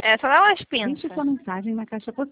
É, só dá umas Deixe pinças. sua mensagem na caixa postal.